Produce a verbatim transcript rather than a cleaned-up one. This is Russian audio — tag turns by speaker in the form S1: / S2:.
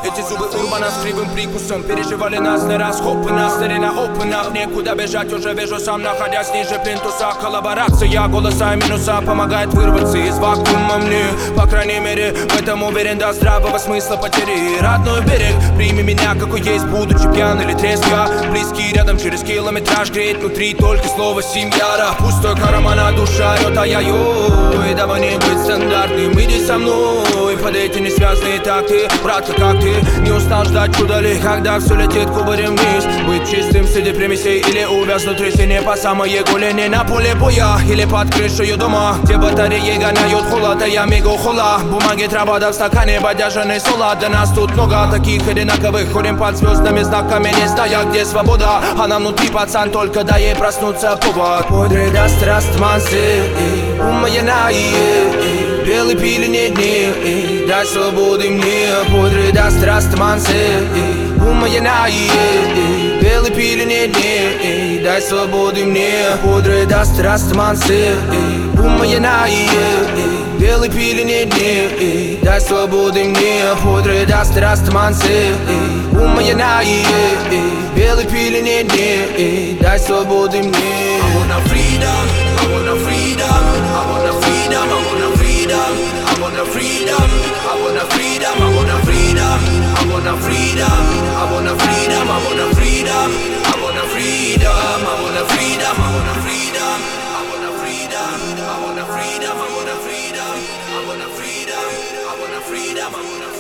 S1: Эти зубы урбана с кривым прикусом переживали нас не раз, хопы на старина, опенах. Некуда бежать, уже вижу сам, находясь ниже плинтуса. Коллаборация, голоса и минуса помогает вырваться из вакуума мне. По крайней мере, в этом уверен, до здравого смысла потери. Родной берег, прими меня, какой есть, будучи пьян или трезв. Я близкий рядом, через километраж греет внутри только слово семья. Пустой кармана, душа орёт, а я ой, давай не быть стандартным, иди со мной под эти несвязные такты. Братка, как ты? Не устал ждать чуда ли, когда все летит кубарем вниз? Быть чистым среди примесей или увязнуть в трясине по самые голени на поле боя или под крышей дома, где батареи гоняют холод, а я мигу хула. Бумаги, трава да в стакане, бодяжаный солод. Да нас тут много таких одинаковых, ходим под звездными знаками, не зная, где свобода. А нам внутри, пацан, только дай ей проснуться повод. Подре даст растманцы, умаяна, белый пилене дни, дай свободы мне. Подре даст растманцы, умаяна, белый пилене дни, дай свободы мне. Подре даст растманцы, умаяна, белый пилене дни, дай свободы мне. Подре даст растманцы, умаяна, белый пилене дни, дай свободы мне. I wanna freedom, I wanna freedom, I wanna freedom, I wanna freedom, I wanna freedom, I wanna freedom, I wanna freedom, I wanna freedom, I wanna freedom, I wanna freedom, I wanna freedom, I wanna freedom, I wanna freedom, I wanna freedom, I wanna freedom, I wanna freedom, I wanna freedom, I wanna freedom, I wanna freedom.